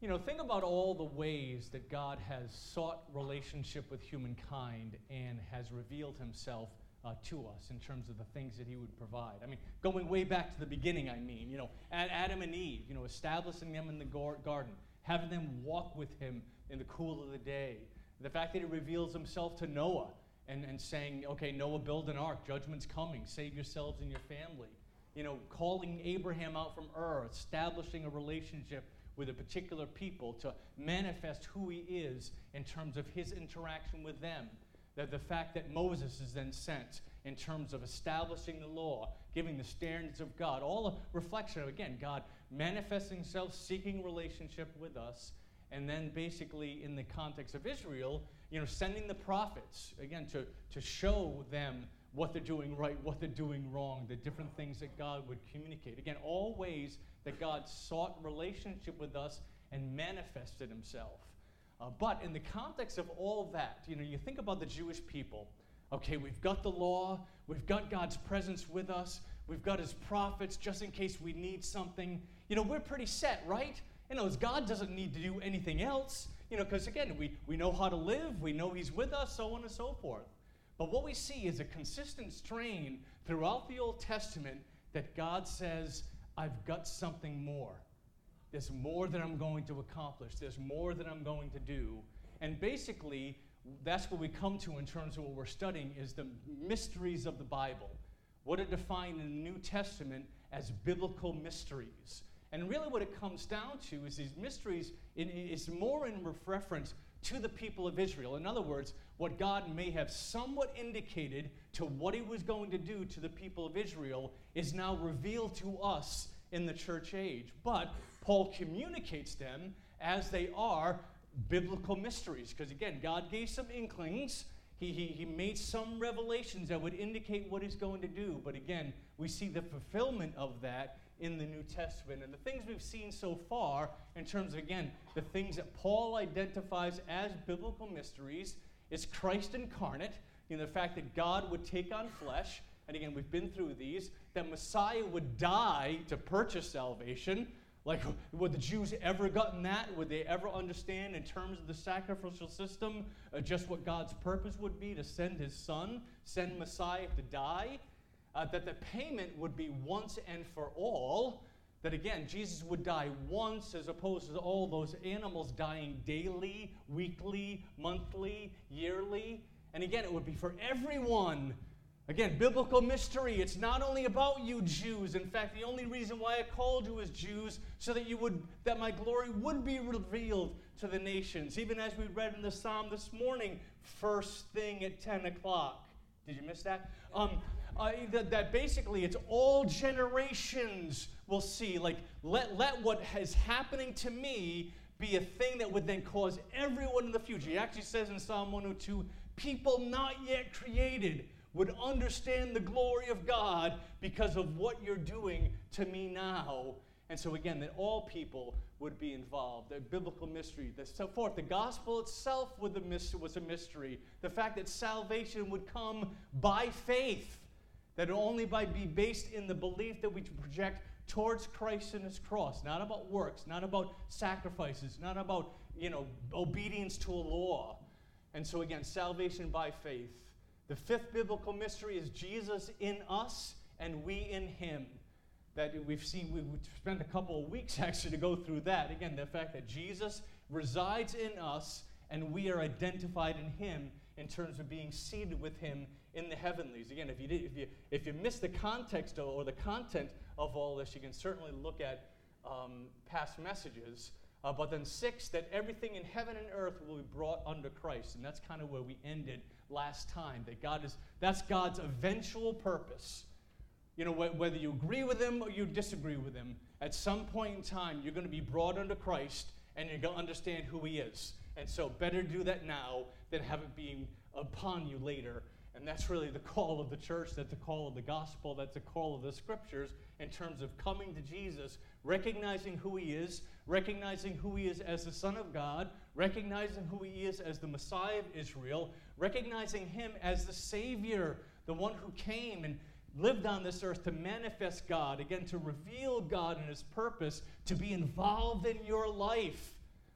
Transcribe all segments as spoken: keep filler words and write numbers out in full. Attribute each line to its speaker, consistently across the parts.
Speaker 1: You know, think about all the ways that God has sought relationship with humankind and has revealed himself uh, to us in terms of the things that he would provide. I mean, going way back to the beginning, I mean, you know, Adam and Eve, you know, establishing them in the garden, having them walk with him in the cool of the day. The fact that he reveals himself to Noah and, and saying, okay, Noah, build an ark, judgment's coming, save yourselves and your family. You know, calling Abraham out from Ur, establishing a relationship with a particular people to manifest who he is in terms of his interaction with them. That the fact that Moses is then sent in terms of establishing the law, giving the standards of God, all a reflection of, again, God manifesting himself, seeking relationship with us, and then basically in the context of Israel, you know, sending the prophets, again, to, to show them what they're doing right, what they're doing wrong, the different things that God would communicate. Again, all ways that God sought relationship with us and manifested himself. Uh, but in the context of all that, you know, you think about the Jewish people. Okay, we've got the law, we've got God's presence with us, we've got his prophets just in case we need something. You know, we're pretty set, right? You know, God doesn't need to do anything else, you know, because again, we, we know how to live, we know he's with us, so on and so forth. But what we see is a consistent strain throughout the Old Testament that God says, I've got something more. There's more that I'm going to accomplish. There's more that I'm going to do. And basically, that's what we come to in terms of what we're studying is the mysteries of the Bible. What are defined in the New Testament as biblical mysteries. And really what it comes down to is these mysteries in, is more in reference to the people of Israel. In other words, what God may have somewhat indicated to what he was going to do to the people of Israel is now revealed to us in the church age. But Paul communicates them as they are biblical mysteries. Because again, God gave some inklings. He, he, he made some revelations that would indicate what he's going to do. But again, we see the fulfillment of that in the New Testament. And the things we've seen so far, in terms of, again, the things that Paul identifies as biblical mysteries, is Christ incarnate, you know, the fact that God would take on flesh, and again, we've been through these, that Messiah would die to purchase salvation. Like, would the Jews ever gotten that? Would they ever understand in terms of the sacrificial system uh, just what God's purpose would be to send his son, send Messiah to die? Uh, that the payment would be once and for all. That again, Jesus would die once as opposed to all those animals dying daily, weekly, monthly, yearly. And again, it would be for everyone. Again, biblical mystery. It's not only about you Jews. In fact, the only reason why I called you as Jews, so that you would, that my glory would be revealed to the nations. Even as we read in the Psalm this morning, first thing at ten o'clock. Did you miss that? Um, uh, that, that basically it's all generations will see. Like, let, let what is happening to me be a thing that would then cause everyone in the future. He actually says in Psalm one oh two, people not yet created would understand the glory of God because of what you're doing to me now. And so again, that all people would be involved. The biblical mystery, the, so forth. The gospel itself was a, was a mystery. The fact that salvation would come by faith, that it only by be based in the belief that we project towards Christ and his cross. Not about works, not about sacrifices, not about, you know, obedience to a law. And so again, salvation by faith. The fifth biblical mystery is Jesus in us and we in him. That we've seen, we've spent a couple of weeks actually to go through that. Again, the fact that Jesus resides in us and we are identified in him in terms of being seated with him in the heavenlies. Again, if you did, if you if you missed the context or the content of all this, you can certainly look at um, past messages. Uh, but then six, that everything in heaven and earth will be brought under Christ. And that's kind of where we ended last time. That God is, that's God's eventual purpose. You know, wh- whether you agree with him or you disagree with him, at some point in time, you're going to be brought under Christ and you're going to understand who he is. And so better do that now than have it being upon you later. And that's really the call of the church, that's the call of the gospel, that's the call of the scriptures in terms of coming to Jesus, recognizing who he is, recognizing who he is as the Son of God, recognizing who he is as the Messiah of Israel, recognizing him as the Savior, the one who came and lived on this earth to manifest God, again, to reveal God and his purpose, to be involved in your life.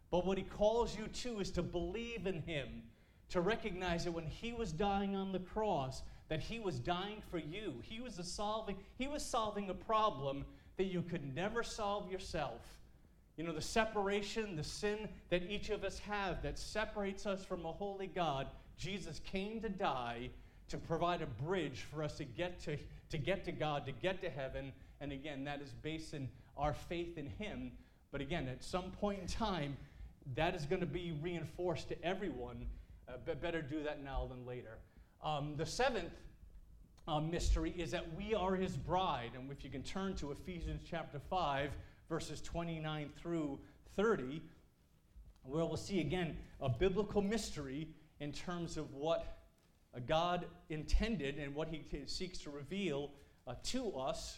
Speaker 1: But what he calls you to is to believe in him, to recognize that when he was dying on the cross, that he was dying for you. He was a solving, he was solving a problem that you could never solve yourself. You know, the separation, the sin that each of us have that separates us from a holy God, Jesus came to die to provide a bridge for us to get to, to get to God, to get to heaven. And again, that is based in our faith in him. But again, at some point in time, that is going to be reinforced to everyone. Uh, but better do that now than later. Um, the seventh uh, mystery is that we are his bride. And if you can turn to Ephesians chapter five, verses twenty-nine through thirty, where we'll see again a biblical mystery in terms of what God intended and what he seeks to reveal uh, to us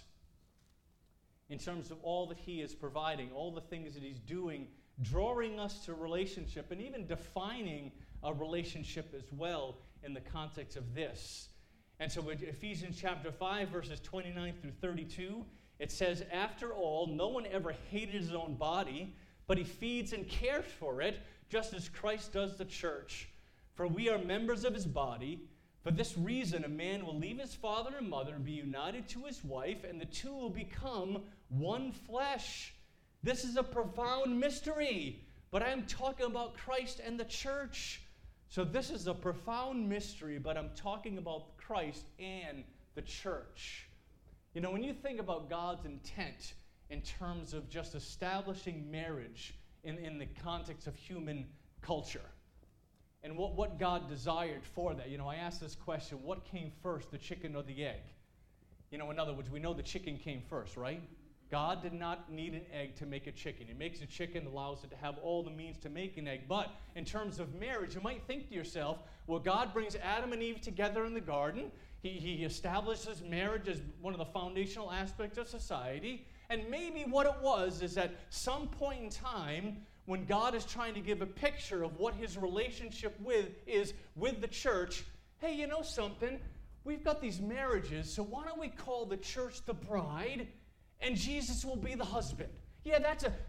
Speaker 1: in terms of all that he is providing, all the things that he's doing, drawing us to relationship, and even defining a relationship as well in the context of this. And so in Ephesians chapter five, verses twenty-nine through thirty-two, it says, "After all, no one ever hated his own body, but he feeds and cares for it, just as Christ does the church. For we are members of his body. For this reason, a man will leave his father and mother and be united to his wife, and the two will become one flesh." This is a profound mystery, but I'm talking about Christ and the church. So this is a profound mystery, but I'm talking about Christ and the church. You know, when you think about God's intent in terms of just establishing marriage in, in the context of human culture, and what, what God desired for that, you know, I asked this question, what came first, the chicken or the egg? You know, in other words, we know the chicken came first, right? God did not need an egg to make a chicken. He makes a chicken, allows it to have all the means to make an egg. But in terms of marriage, you might think to yourself, well, God brings Adam and Eve together in the garden. He, he establishes marriage as one of the foundational aspects of society. And maybe what it was is at some point in time, when God is trying to give a picture of what his relationship with is with the church, hey, you know something? We've got these marriages, so why don't we call the church the bride, and Jesus will be the husband? Yeah, that's a...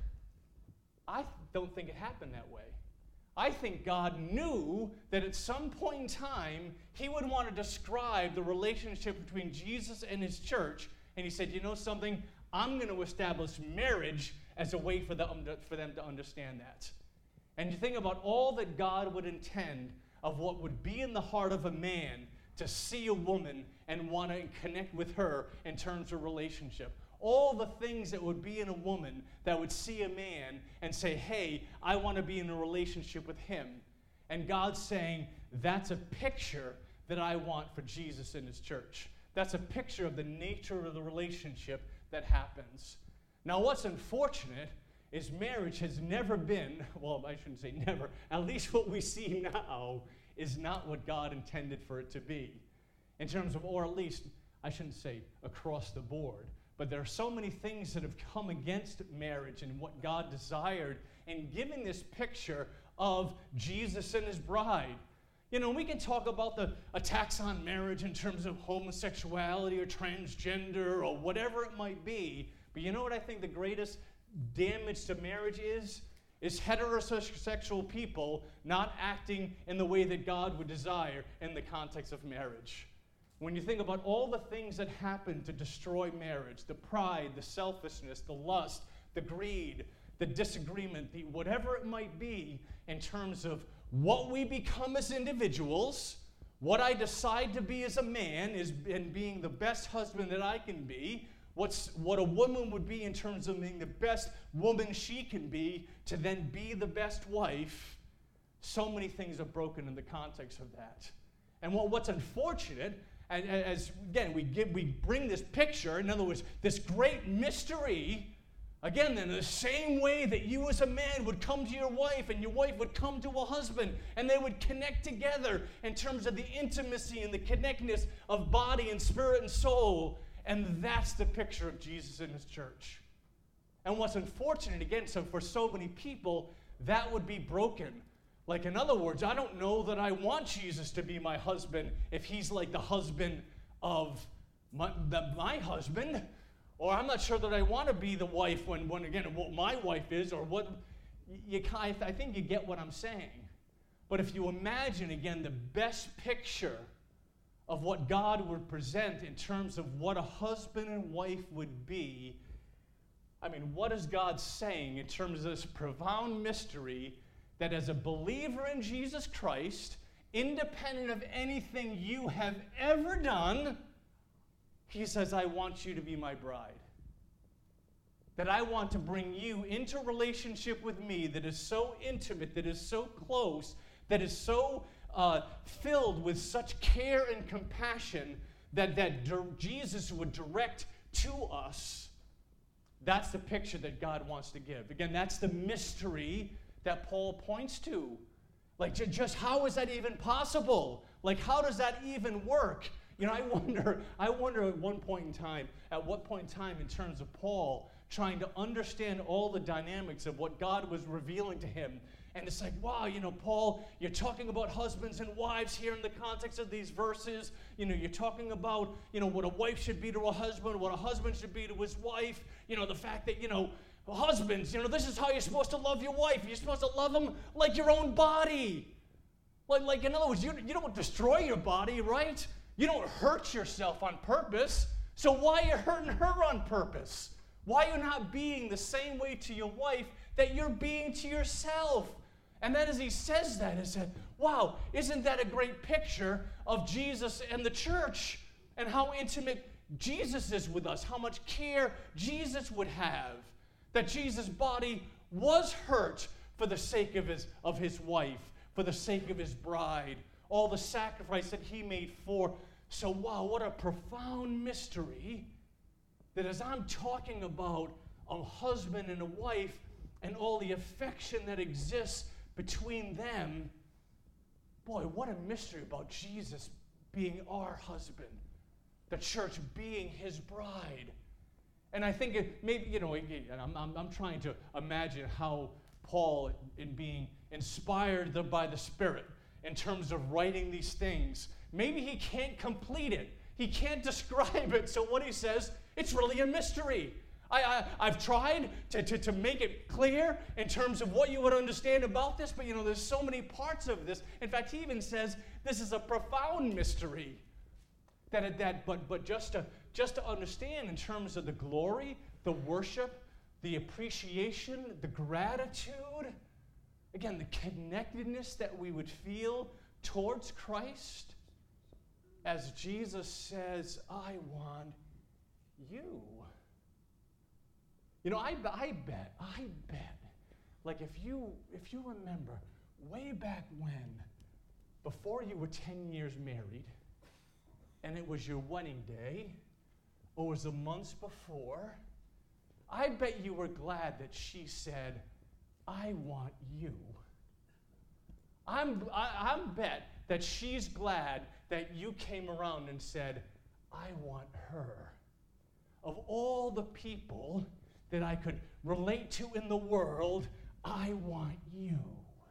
Speaker 1: I don't think it happened that way. I think God knew that at some point in time, he would want to describe the relationship between Jesus and his church, and he said, you know something? I'm going to establish marriage as a way for them, to, for them to understand that. And you think about all that God would intend of what would be in the heart of a man to see a woman and want to connect with her in terms of relationship. All the things that would be in a woman that would see a man and say, hey, I want to be in a relationship with him. And God's saying, that's a picture that I want for Jesus and his church. That's a picture of the nature of the relationship that happens. Now, what's unfortunate is marriage has never been, well, I shouldn't say never, at least what we see now is not what God intended for it to be. In terms of, or at least, I shouldn't say across the board, but there are so many things that have come against marriage and what God desired in giving this picture of Jesus and his bride. You know, we can talk about the attacks on marriage in terms of homosexuality or transgender or whatever it might be, but you know what I think the greatest damage to marriage is? Is heterosexual people not acting in the way that God would desire in the context of marriage. When you think about all the things that happen to destroy marriage, the pride, the selfishness, the lust, the greed, the disagreement, the whatever it might be in terms of what we become as individuals, what I decide to be as a man is in being the best husband that I can be, what's what a woman would be in terms of being the best woman she can be to then be the best wife. So many things are broken in the context of that. And what, what's unfortunate, and as again we give we bring this picture, in other words, this great mystery, again, in the same way that you as a man would come to your wife and your wife would come to a husband and they would connect together in terms of the intimacy and the connectedness of body and spirit and soul. And that's the picture of Jesus and his church. And what's unfortunate, again, so for so many people, that would be broken. Like, in other words, I don't know that I want Jesus to be my husband if he's like the husband of my, the, my husband. Or I'm not sure that I want to be the wife when, when, again, what my wife is or what. you, I, I think you get what I'm saying. But if you imagine, again, the best picture of what God would present in terms of what a husband and wife would be, I mean, what is God saying in terms of this profound mystery that as a believer in Jesus Christ, independent of anything you have ever done, he says, I want you to be my bride. That I want to bring you into relationship with me that is so intimate, that is so close, that is so uh, filled with such care and compassion that, that di- Jesus would direct to us. That's the picture that God wants to give. Again, that's the mystery that Paul points to. Like, j- just how is that even possible? Like, how does that even work? You know, I wonder, I wonder at one point in time, at what point in time in terms of Paul trying to understand all the dynamics of what God was revealing to him. And it's like, wow, you know, Paul, you're talking about husbands and wives here in the context of these verses. You know, you're talking about, you know, what a wife should be to a husband, what a husband should be to his wife. You know, the fact that, you know, husbands, you know, this is how you're supposed to love your wife. You're supposed to love them like your own body. Like, like in other words, you, you don't destroy your body, right? You don't hurt yourself on purpose. So why are you hurting her on purpose? Why are you not being the same way to your wife that you're being to yourself? And then as he says that, he said, wow, isn't that a great picture of Jesus and the church and how intimate Jesus is with us, how much care Jesus would have, that Jesus' body was hurt for the sake of his, of his wife, for the sake of his bride, all the sacrifice that he made for. So wow, what a profound mystery that as I'm talking about a husband and a wife and all the affection that exists between them, boy, what a mystery about Jesus being our husband, the church being his bride. And I think it maybe, you know, and I'm, I'm, I'm trying to imagine how Paul, in being inspired the, by the Spirit in terms of writing these things, maybe he can't complete it. He can't describe it. So what he says, it's really a mystery. I, I, I've tried to, to, to make it clear in terms of what you would understand about this, but you know, there's so many parts of this. In fact, he even says this is a profound mystery. That, that but, but just, to, just to understand in terms of the glory, the worship, the appreciation, the gratitude, again, the connectedness that we would feel towards Christ, as Jesus says, I want you. You know, I, I bet, I bet, like if you, if you remember way back when, before you were ten years married, and it was your wedding day, or it was the months before, I bet you were glad that she said, I want you. I'm, I, I'm bet that she's glad that you came around and said, I want her. Of all the people that I could relate to in the world, I want you.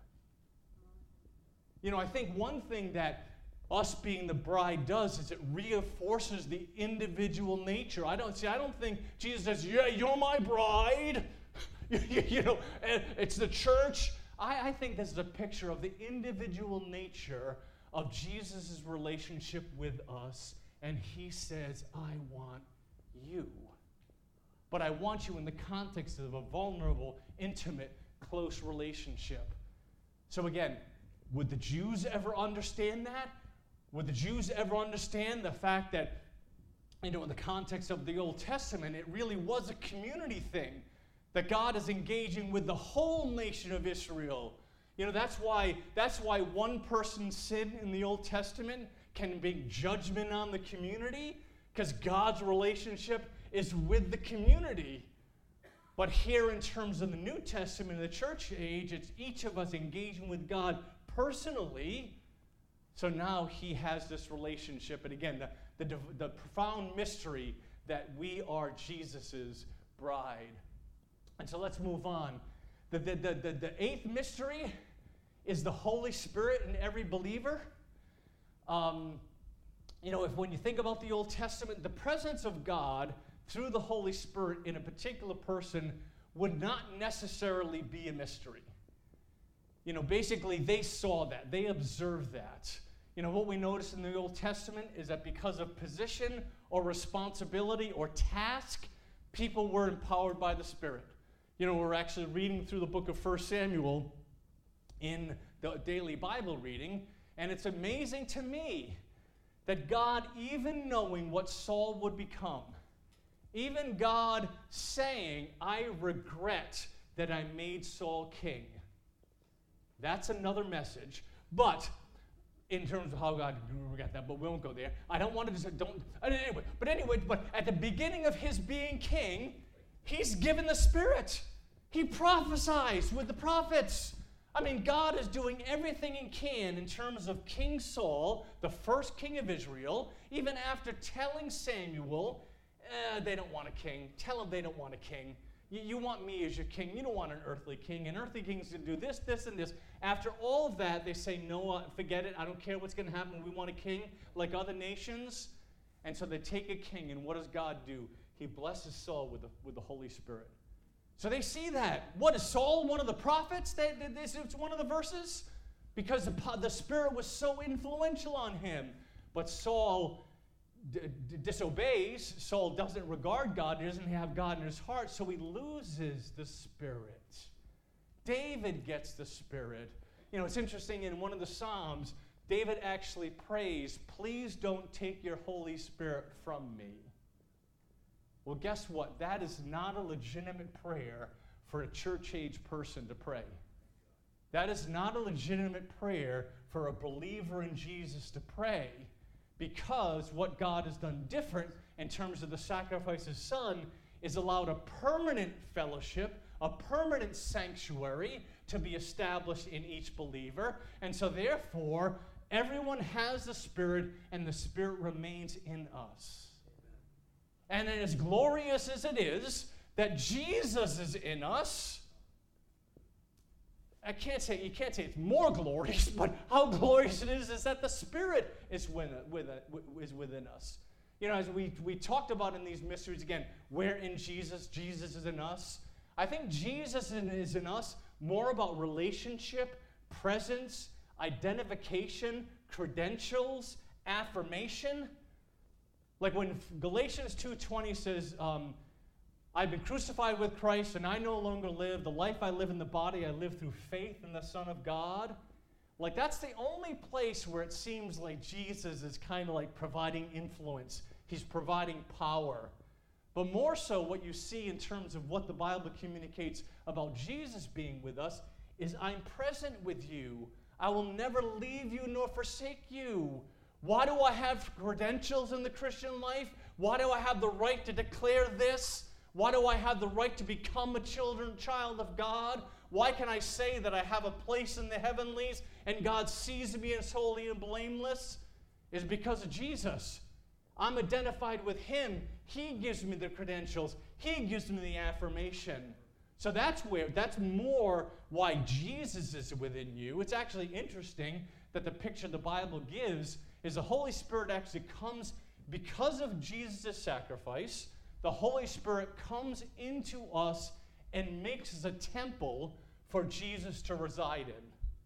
Speaker 1: You know, I think one thing that us being the bride does is it reinforces the individual nature. I don't see, I don't think Jesus says, yeah, you're my bride. you, you know, it's the church. I, I think this is a picture of the individual nature of Jesus' relationship with us. And he says, I want you. But I want you in the context of a vulnerable, intimate, close relationship. So again, would the Jews ever understand that? Would the Jews ever understand the fact that, you know, in the context of the Old Testament, it really was a community thing, that God is engaging with the whole nation of Israel. You know, that's why, that's why one person's sin in the Old Testament can bring judgment on the community, because God's relationship is with the community. But here in terms of the New Testament, the church age, it's each of us engaging with God personally. So now he has this relationship. And again, the, the, the profound mystery that we are Jesus' bride. And so let's move on. The, the, the, the, the eighth mystery is the Holy Spirit in every believer. Um, you know, if when you think about the Old Testament, the presence of God through the Holy Spirit in a particular person would not necessarily be a mystery. you know, basically they saw that. They observed that. You know, what we notice in the Old Testament is that because of position or responsibility or task, people were empowered by the Spirit. You know, we're actually reading through the book of First Samuel in the daily Bible reading, and it's amazing to me that God, even knowing what Saul would become, even God saying, I regret that I made Saul king. That's another message. But in terms of how God regret that, but we won't go there. I don't want to just, don't, anyway, but anyway, but at the beginning of his being king, he's given the Spirit. He prophesies with the prophets. I mean, God is doing everything he can in terms of King Saul, the first king of Israel, even after telling Samuel, eh, they don't want a king. Tell them they don't want a king. You, you want me as your king. You don't want an earthly king. An earthly king's going to do this, this, and this. After all of that, they say, no, uh, forget it. I don't care what's going to happen. We want a king like other nations. And so they take a king, and what does God do? He blesses Saul with the, with the Holy Spirit. So they see that. What, is Saul one of the prophets? They, they, this is one of the verses? Because the, the Spirit was so influential on him. But Saul d- d- disobeys. Saul doesn't regard God. He doesn't have God in his heart, so he loses the Spirit. David gets the Spirit. You know, it's interesting, in one of the Psalms, David actually prays, please don't take your Holy Spirit from me. Well, guess what? That is not a legitimate prayer for a church-age person to pray. That is not a legitimate prayer for a believer in Jesus to pray, because what God has done different in terms of the sacrifice of His Son is allowed a permanent fellowship, a permanent sanctuary to be established in each believer. And so therefore, everyone has the Spirit, and the Spirit remains in us. And as glorious as it is that Jesus is in us, I can't say, you can't say it's more glorious, but how glorious it is is that the Spirit is within, is within us. You know, as we, we talked about in these mysteries, again, we're in Jesus, Jesus is in us. I think Jesus is in us more about relationship, presence, identification, credentials, affirmation. Like when Galatians two twenty says, um, I've been crucified with Christ, and I no longer live. The life I live in the body, I live through faith in the Son of God. Like, that's the only place where it seems like Jesus is kind of like providing influence. He's providing power. But more so, what you see in terms of what the Bible communicates about Jesus being with us is, I'm present with you. I will never leave you nor forsake you. Why do I have credentials in the Christian life? Why do I have the right to declare this? Why do I have the right to become a children, child of God? Why can I say that I have a place in the heavenlies and God sees me as holy and blameless? It's because of Jesus. I'm identified with Him. He gives me the credentials. He gives me the affirmation. So that's where, that's more why Jesus is within you. It's actually interesting that the picture the Bible gives is the Holy Spirit actually comes because of Jesus' sacrifice. The Holy Spirit comes into us and makes us a temple for Jesus to reside in.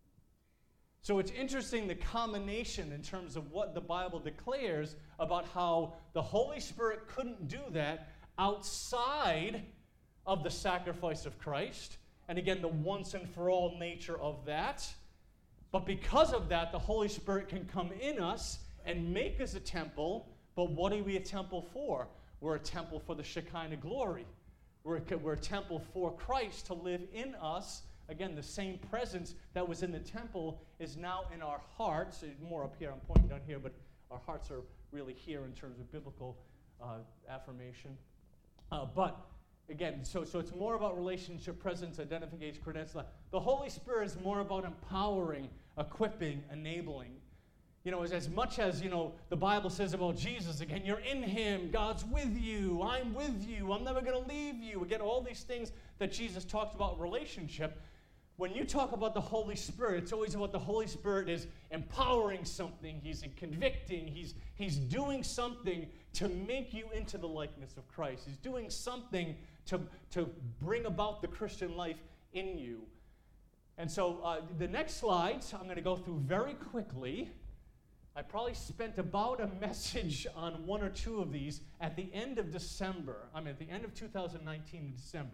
Speaker 1: So it's interesting, the combination in terms of what the Bible declares about how the Holy Spirit couldn't do that outside of the sacrifice of Christ. And again, the once and for all nature of that. But because of that, the Holy Spirit can come in us and make us a temple. But what are we a temple for? We're a temple for the Shekinah glory. We're a, we're a temple for Christ to live in us. Again, the same presence that was in the temple is now in our hearts. More up here, I'm pointing down here, but our hearts are really here in terms of biblical uh, affirmation. Uh, but again, so, so it's more about relationship, presence, identification, credentials. The Holy Spirit is more about empowering, equipping, enabling. You know, as, as much as, you know, the Bible says about Jesus, again, you're in Him, God's with you, I'm with you, I'm never going to leave you. Again, all these things that Jesus talks about relationship. When you talk about the Holy Spirit, it's always about the Holy Spirit is empowering something, He's convicting, He's, he's doing something to make you into the likeness of Christ. He's doing something to, to bring about the Christian life in you. And so uh, the next slides I'm going to go through very quickly. I probably spent about a message on one or two of these at the end of December. I mean, at the end of two thousand nineteen in December.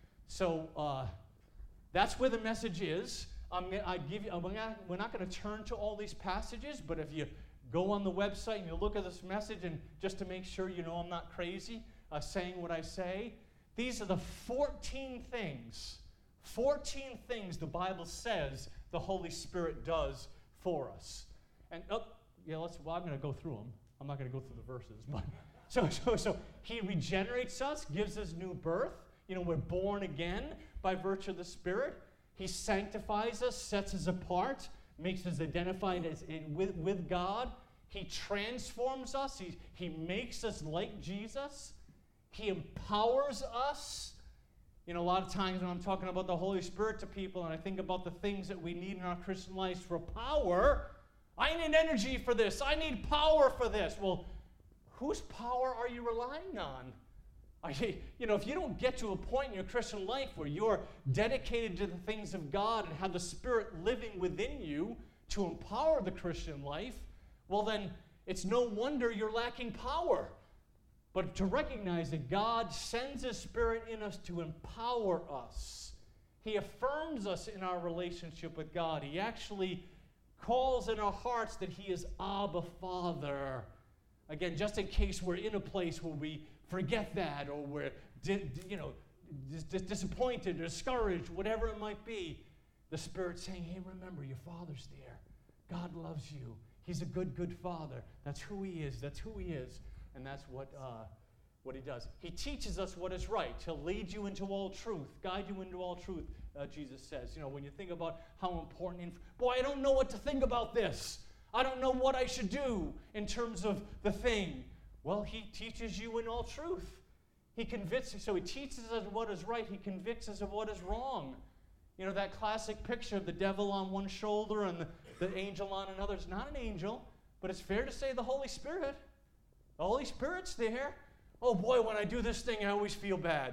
Speaker 1: So uh, that's where the message is. I'm, I give you, we're not going to turn to all these passages, but if you go on the website and you look at this message, and just to make sure you know I'm not crazy uh, saying what I say, these are the fourteen things, fourteen things the Bible says the Holy Spirit does for us. And oh, yeah, let's. Well, I'm going to go through them. I'm not going to go through the verses, but so so so He regenerates us, gives us new birth. You know, we're born again by virtue of the Spirit. He sanctifies us, sets us apart, makes us identified as in, with, with God. He transforms us. He, he makes us like Jesus. He empowers us. You know, a lot of times when I'm talking about the Holy Spirit to people and I think about the things that we need in our Christian lives for power, I need energy for this. I need power for this. Well, whose power are you relying on? Are you, you know, if you don't get to a point in your Christian life where you're dedicated to the things of God and have the Spirit living within you to empower the Christian life, well then it's no wonder you're lacking power. But to recognize that God sends His Spirit in us to empower us. He affirms us in our relationship with God. He actually calls in our hearts that He is Abba, Father. Again, just in case we're in a place where we forget that, or we're di- you know, dis- dis- disappointed, discouraged, whatever it might be, the Spirit's saying, hey, remember, your Father's there. God loves you. He's a good, good Father. That's who He is. That's who He is. And that's what, uh, what He does. He teaches us what is right. He'll lead you into all truth, guide you into all truth, uh, Jesus says. You know, when you think about how important, inf- boy, I don't know what to think about this. I don't know what I should do in terms of the thing. Well, He teaches you in all truth. He convicts you. So He teaches us what is right. He convicts us of what is wrong. You know, that classic picture of the devil on one shoulder and the, the angel on another. It's not an angel, but it's fair to say the Holy Spirit. The Holy Spirit's there. Oh boy, when I do this thing, I always feel bad.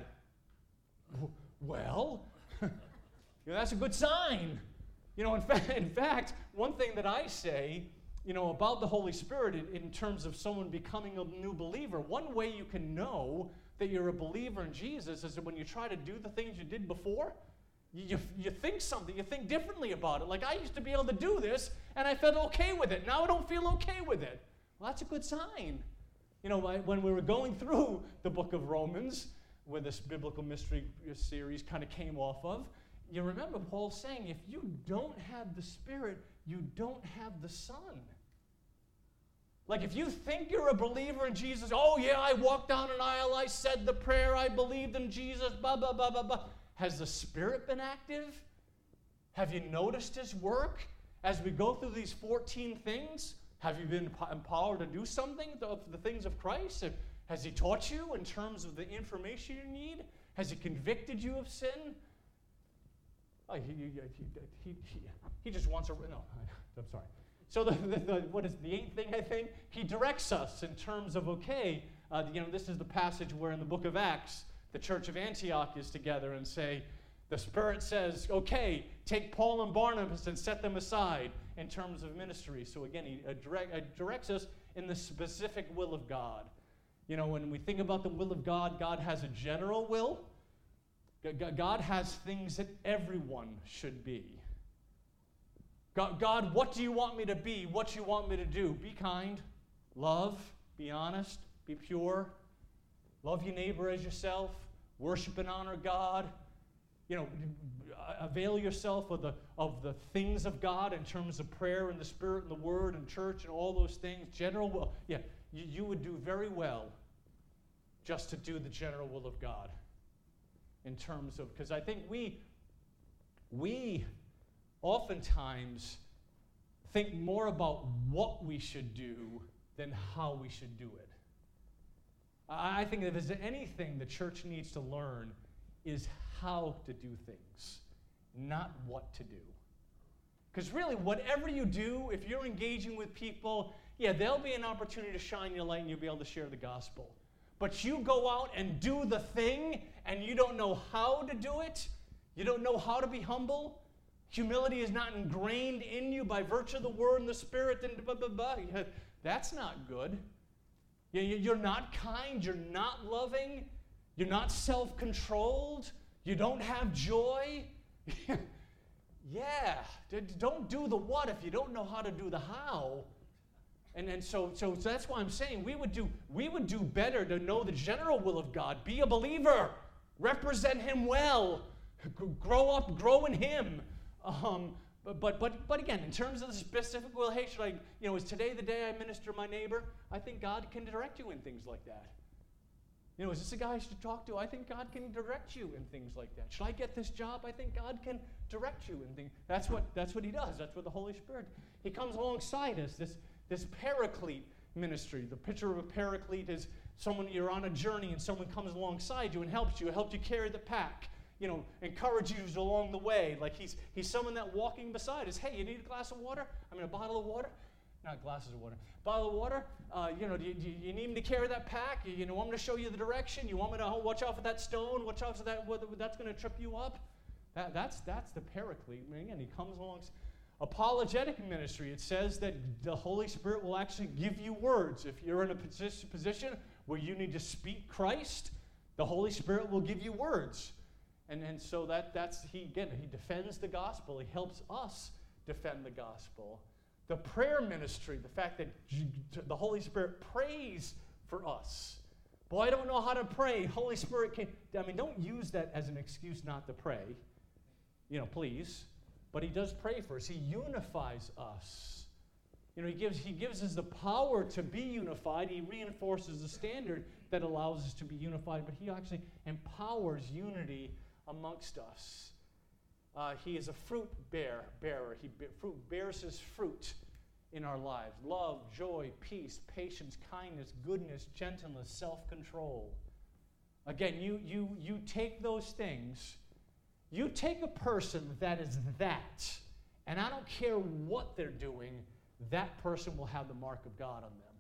Speaker 1: Well, you know, that's a good sign. You know, in fact, in fact, one thing that I say, you know, about the Holy Spirit in, in terms of someone becoming a new believer, one way you can know that you're a believer in Jesus is that when you try to do the things you did before, you, you think something, you think differently about it. Like, I used to be able to do this, and I felt okay with it. Now I don't feel okay with it. Well, that's a good sign. You know, when we were going through the book of Romans, where this biblical mystery series kind of came off of, you remember Paul saying, if you don't have the Spirit, you don't have the Son. Like, if you think you're a believer in Jesus, oh yeah, I walked down an aisle, I said the prayer, I believed in Jesus, blah, blah, blah, blah, blah. Has the Spirit been active? Have you noticed His work? As we go through these fourteen things, have you been empowered to do something of the things of Christ? Has He taught you in terms of the information you need? Has He convicted you of sin? Oh, he, he, he, he, he just wants a... No, I'm sorry. So the, the, the, what is the eighth thing, I think? He directs us in terms of, okay, uh, you know, this is the passage where in the book of Acts, the church of Antioch is together and say, the Spirit says, okay, take Paul and Barnabas and set them aside in terms of ministry. So again, He uh, direct, uh, directs us in the specific will of God. You know, when we think about the will of God, God has a general will. God has things that everyone should be. God, God, what do you want me to be? What do you want me to do? Be kind, love, be honest, be pure, love your neighbor as yourself, worship and honor God. You know, avail yourself of the, of the things of God in terms of prayer and the Spirit and the Word and church and all those things. General will. Yeah, you, you would do very well just to do the general will of God. In terms of, because I think we, we oftentimes think more about what we should do than how we should do it. I think if there's anything the church needs to learn is how to do things, not what to do. Because really, whatever you do, if you're engaging with people, yeah, there'll be an opportunity to shine your light and you'll be able to share the gospel. But you go out and do the thing, and you don't know how to do it, you don't know how to be humble, Humility is not ingrained in you by virtue of the Word and the Spirit, and blah, blah, blah. That's not good. You're not kind. You're not loving. You're not self-controlled. You don't have joy. Yeah. Don't do the what if you don't know how to do the how. And, and so, so that's why I'm saying we would do we would do better to know the general will of God. Be a believer. Represent Him well. Grow up, grow in Him. Um, but, but but but again, in terms of the specific will, hey, should I, you know, is today the day I minister to my neighbor? I think God can direct you in things like that. You know, is this a guy I should talk to? I think God can direct you in things like that. Should I get this job? I think God can direct you in things. That's what that's what He does. That's what the Holy Spirit. He comes alongside us. This this paraclete ministry. The picture of a paraclete is someone, you're on a journey and someone comes alongside you and helps you, helps you carry the pack. You know, encourage you along the way. Like he's he's someone that walking beside us. Hey, you need a glass of water? I mean, a bottle of water? Not glasses of water. Bottle of water? Uh, you know, do you, do you need me to carry that pack? You, you know, want me to show you the direction? You want me to oh, watch out for that stone? Watch out for that, whether that's going to trip you up? That, that's that's the paraclete. I mean, again, he comes along. Apologetic ministry. It says that the Holy Spirit will actually give you words. If you're in a position, position where you need to speak Christ, the Holy Spirit will give you words. And, and so that, that's, he again, he defends the gospel. He helps us defend the gospel. The prayer ministry, the fact that the Holy Spirit prays for us. Boy, I don't know how to pray. Holy Spirit can, I mean, don't use that as an excuse not to pray. You know, please. But He does pray for us. He unifies us. You know, He gives, he gives us the power to be unified. He reinforces the standard that allows us to be unified. But He actually empowers unity amongst us. Uh, he is a fruit bear, bearer. He be, fruit, bears His fruit in our lives. Love, joy, peace, patience, kindness, goodness, gentleness, self-control. Again, you, you, you take those things, you take a person that is that, and I don't care what they're doing, that person will have the mark of God on them.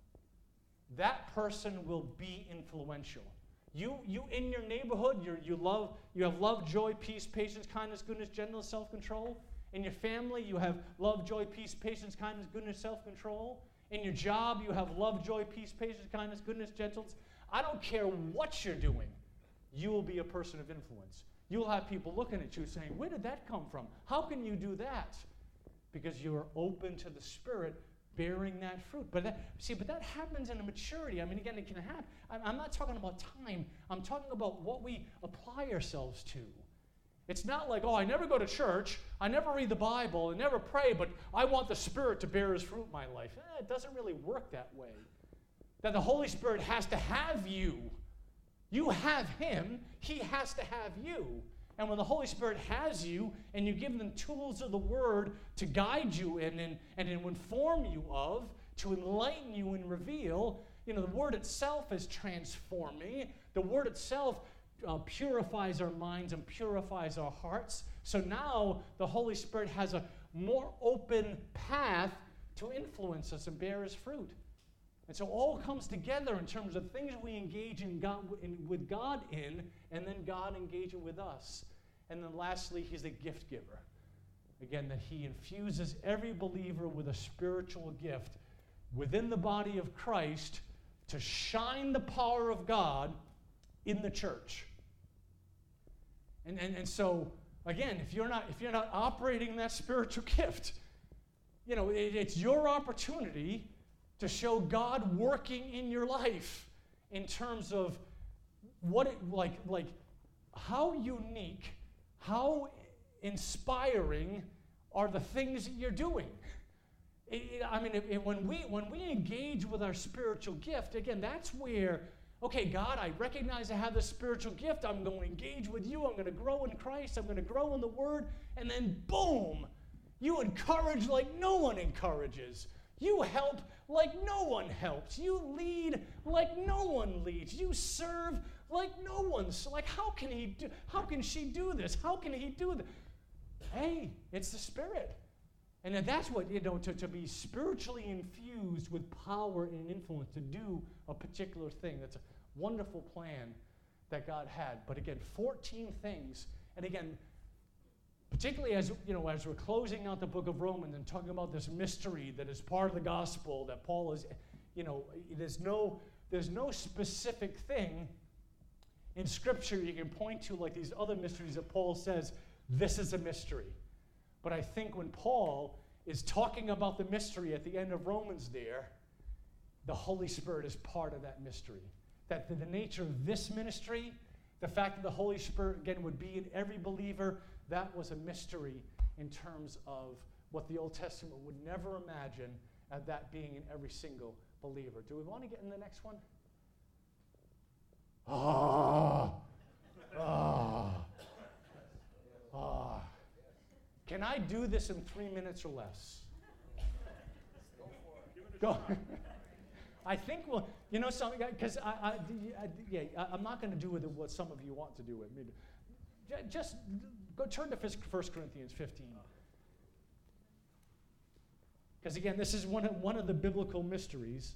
Speaker 1: That person will be influential. You, you in your neighborhood, you you love, you have love, joy, peace, patience, kindness, goodness, gentleness, self-control. In your family, you have love, joy, peace, patience, kindness, goodness, self-control. In your job, you have love, joy, peace, patience, kindness, goodness, gentleness. I don't care what you're doing. You will be a person of influence. You will have people looking at you saying, where did that come from? How can you do that? Because you are open to the Spirit bearing that fruit. But that, see, but that happens in a maturity. I mean, again, it can happen. I'm not talking about time. I'm talking about what we apply ourselves to. It's not like, oh, I never go to church, I never read the Bible, I never pray, but I want the Spirit to bear His fruit in my life. Eh, it doesn't really work that way. That the Holy Spirit has to have you. You have Him, He has to have you. And when the Holy Spirit has you, and you give them tools of the Word to guide you in and, and to inform you of, to enlighten you and reveal, you know, the Word itself is transforming. The Word itself uh, purifies our minds and purifies our hearts. So now the Holy Spirit has a more open path to influence us and bear His fruit. And so all comes together in terms of things we engage in God, in, with God in, and then God engaging with us. And then lastly, He's a gift giver. Again, that He infuses every believer with a spiritual gift within the body of Christ to shine the power of God in the church. And, and, and so, again, if you're not if you're not operating in that spiritual gift, you know, it, it's your opportunity to show God working in your life in terms of what it, like, like how unique, how inspiring are the things that you're doing. It, it, I mean, it, it, when we when we engage with our spiritual gift, again, that's where, okay, God, I recognize I have this spiritual gift. I'm going to engage with you. I'm going to grow in Christ. I'm going to grow in the Word. And then, boom, you encourage like no one encourages. You help like no one helps. You lead like no one leads. You serve like no one. So like, how can he do? How can she do this? How can he do this? Hey, it's the Spirit, and that's what, you know, to, to be spiritually infused with power and influence to do a particular thing. That's a wonderful plan that God had. But again, fourteen things, and again,
Speaker 2: particularly as, you know, as we're closing out the book of Romans and talking about this mystery that is part of the gospel that Paul is, you know, there's no, there's no specific thing in Scripture you can point to like these other mysteries that Paul says, this is a mystery. But I think when Paul is talking about the mystery at the end of Romans there, the Holy Spirit is part of that mystery. That the, the nature of this ministry, the fact that the Holy Spirit, again, would be in every believer, that was a mystery in terms of what the Old Testament would never imagine of that being in every single believer. Do we want to get in the next one? Ah, ah, ah. Can I do this in three minutes or less? Go. I think, well, you know something, because I, I, I, yeah, I'm not going to do with it what some of you want to do with me. Just go turn to First Corinthians fifteen. Because again, this is one of, one of the biblical mysteries.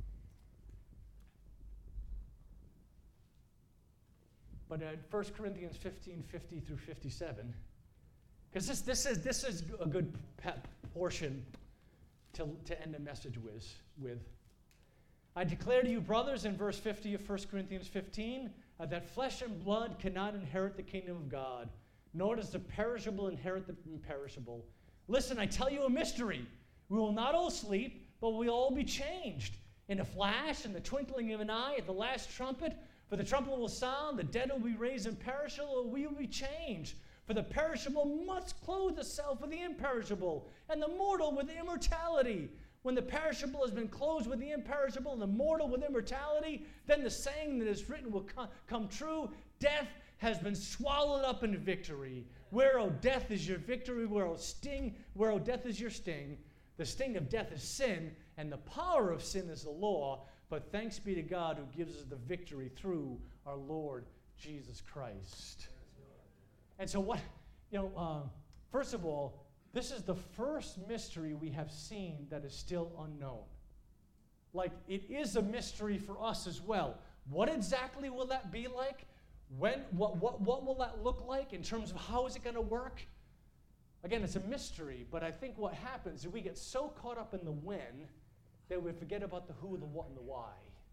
Speaker 2: But at First Corinthians fifteen, fifty through fifty-seven, because this, this, is, this is a good portion to, to end the message with, with. I declare to you, brothers, in verse fifty of First Corinthians fifteen, uh, that flesh and blood cannot inherit the kingdom of God, nor does the perishable inherit the imperishable. Listen, I tell you a mystery. We will not all sleep, but we'll all be changed. In a flash, in the twinkling of an eye, at the last trumpet, for the trumpet will sound, the dead will be raised imperishable, and we will be changed. For the perishable must clothe itself with the imperishable, and the mortal with immortality. When the perishable has been clothed with the imperishable, and the mortal with immortality, then the saying that is written will come, come true. Death has been swallowed up in victory. Where, O death, is your victory? Where, O sting? Where, O death, is your sting? The sting of death is sin, and the power of sin is the law. But thanks be to God who gives us the victory through our Lord Jesus Christ. And so what, you know, uh, first of all, this is the first mystery we have seen that is still unknown. Like, it is a mystery for us as well. What exactly will that be like? When, what, what, what will that look like in terms of how is it going to work? Again, it's a mystery, but I think what happens is we get so caught up in the when that we forget about the who, the what, and the why.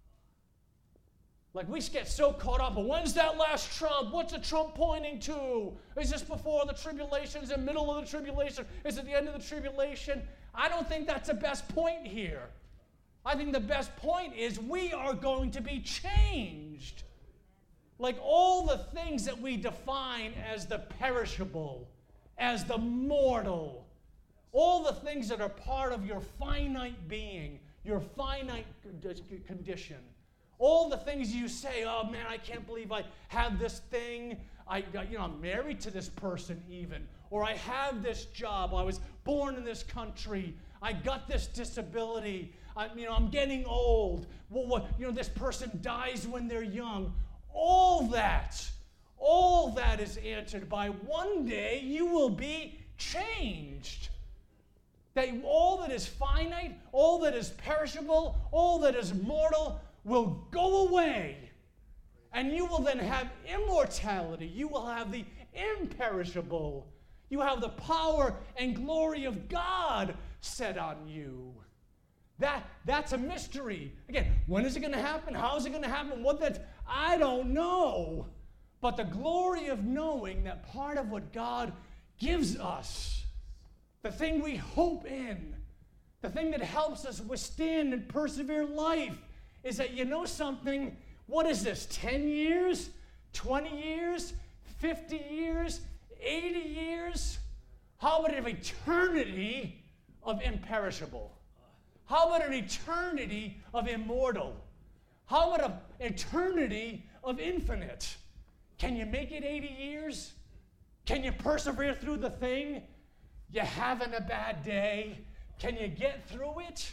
Speaker 2: Like, we get so caught up in when's that last trump? What's the trump pointing to? Is this before the tribulation? Is it middle of the tribulation? Is it the end of the tribulation? I don't think that's the best point here. I think the best point is we are going to be changed. Like all the things that we define as the perishable, as the mortal, all the things that are part of your finite being, your finite condition, all the things you say, oh man, I can't believe I have this thing. I, you know, I'm married to this person even. Or I have this job. I was born in this country. I got this disability. I, you know, I'm getting old. Well, what, you know, this person dies when they're young. All that, all that is answered by one day you will be changed. That all that is finite, all that is perishable, all that is mortal will go away. And you will then have immortality. You will have the imperishable. You have the power and glory of God set on you. That, that's a mystery. Again, when is it going to happen? How is it going to happen? What that? I don't know. But the glory of knowing that part of what God gives us, the thing we hope in, the thing that helps us withstand and persevere life, is that, you know something? What is this, ten years? twenty years? fifty years? eighty years? How about an eternity of imperishable? How about an eternity of immortal? How about an eternity of infinite? Can you make it eighty years? Can you persevere through the thing? You having a bad day? Can you get through it?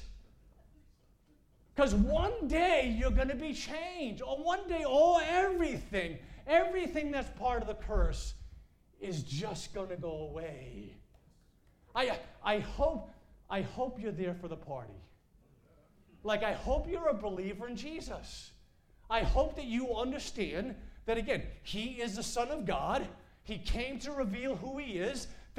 Speaker 2: Because one day you're going to be changed. Or one day, oh, everything, everything that's part of the curse is just going to go away. I, I hope, I hope you're there for the party. Like, I hope you're a believer in Jesus. I hope that you understand that, again, he is the Son of God. He came to reveal who he is,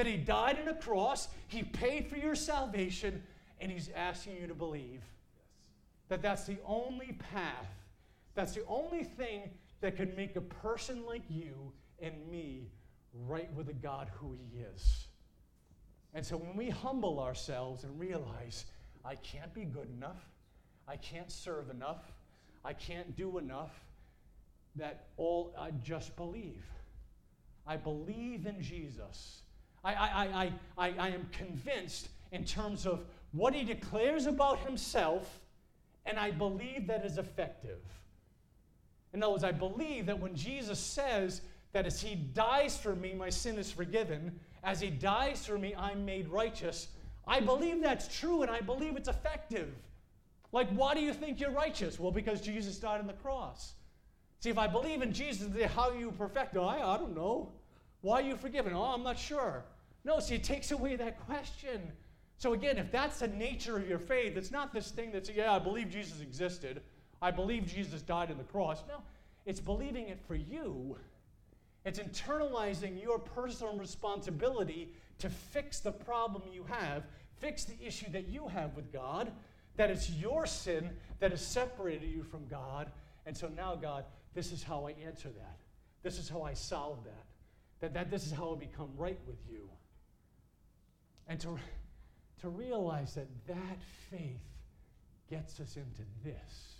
Speaker 2: that he died on a cross, he paid for your salvation, and he's asking you to believe. That that's the only path, that's the only thing that can make a person like you and me right with the God who he is. And so when we humble ourselves and realize, I can't be good enough, I can't serve enough, I can't do enough, that all I just believe. I believe in Jesus. I, I, I, I, I am convinced in terms of what he declares about himself, and I believe that is effective. In other words, I believe that when Jesus says that as he dies for me, my sin is forgiven, as he dies for me, I'm made righteous, I believe that's true, and I believe it's effective. Like, why do you think you're righteous? Well, because Jesus died on the cross. See, if I believe in Jesus, how are you perfect? Oh, I, I don't know. Why are you forgiven? Oh, I'm not sure. No, see, it takes away that question. So again, if that's the nature of your faith, it's not this thing that's, yeah, I believe Jesus existed. I believe Jesus died on the cross. No, it's believing it for you. It's internalizing your personal responsibility to fix the problem you have, fix the issue that you have with God, that it's your sin that has separated you from God. And so now, God, this is how I answer that. This is how I solve that. That, that this is how I become right with you. And to, to realize that that faith gets us into this.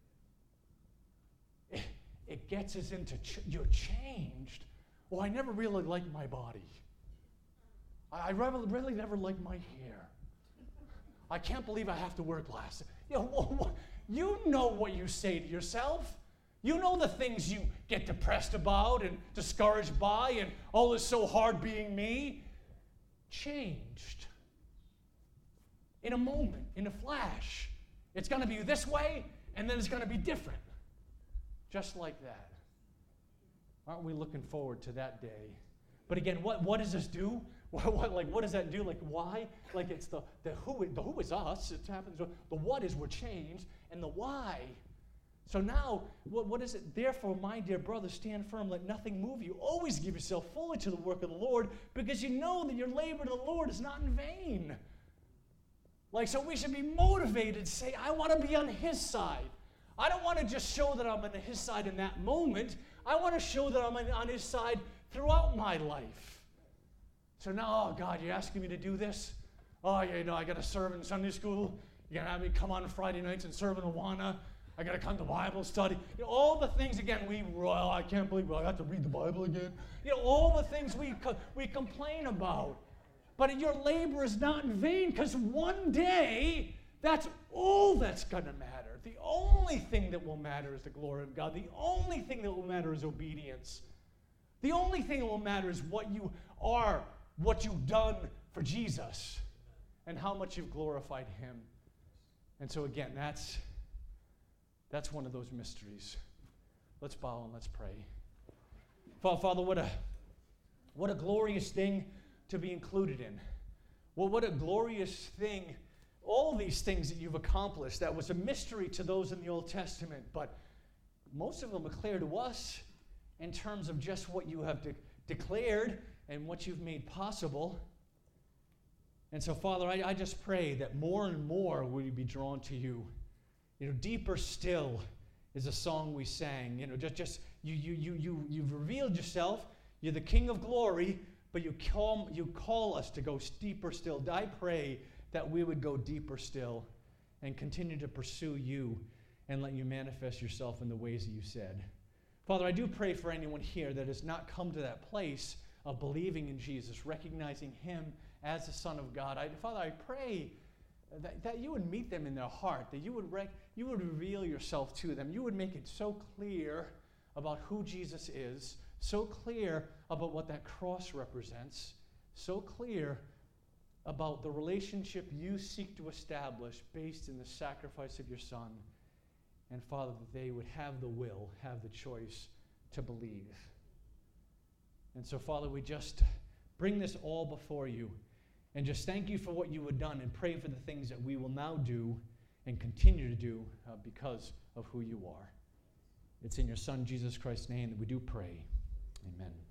Speaker 2: It, it gets us into, ch- you're changed. Oh, I never really liked my body. I, I really, really never liked my hair. I can't believe I have to wear glasses. You know, you know what you say to yourself. You know the things you get depressed about and discouraged by and, oh, it's so hard being me. Changed. In a moment, in a flash. It's going to be this way, and then it's going to be different. Just like that. Aren't we looking forward to that day? But again, what, what does this do? What, what, like, what does that do? Like, why? Like, it's the, the who, the who is us. It happens. The what is we're changed, and the why. So now, what, what is it? Therefore, my dear brother, stand firm. Let nothing move you. Always give yourself fully to the work of the Lord, because you know that your labor to the Lord is not in vain. Like, so we should be motivated to say, I want to be on his side. I don't want to just show that I'm on his side in that moment. I want to show that I'm on his side throughout my life. So now, oh, God, you're asking me to do this? Oh, yeah, you know, I got to serve in Sunday school. You're going to have me come on Friday nights and serve in Awana. I got to come to Bible study. You know, all the things, again, we, well, I can't believe I have to read the Bible again. You know, all the things we, co- we complain about. But your labor is not in vain, because one day, that's all that's going to matter. The only thing that will matter is the glory of God. The only thing that will matter is obedience. The only thing that will matter is what you are, what you've done for Jesus, and how much you've glorified him. And so again, that's, that's one of those mysteries. Let's bow and let's pray. Father, what a, what a glorious thing to be included in. Well, what a glorious thing, all these things that you've accomplished. That was a mystery to those in the Old Testament, but most of them are clear to us in terms of just what you have de- declared and what you've made possible. And so, Father, I, I just pray that more and more will you be drawn to you. You know, deeper still is a song we sang. You know, just, just you, you, you, you, you've revealed yourself. You're the King of glory, but you call, you call us to go deeper still. I pray that we would go deeper still and continue to pursue you and let you manifest yourself in the ways that you said. Father, I do pray for anyone here that has not come to that place of believing in Jesus, recognizing him as the Son of God. I, Father, I pray that, that you would meet them in their heart, that you would, rec- you would reveal yourself to them. You would make it so clear about who Jesus is, so clear about what that cross represents, so clear about the relationship you seek to establish based in the sacrifice of your Son. And Father, that they would have the will, have the choice to believe. And so, Father, we just bring this all before you and just thank you for what you have done and pray for the things that we will now do and continue to do uh, because of who you are. It's in your Son, Jesus Christ's name, that we do pray. Amen.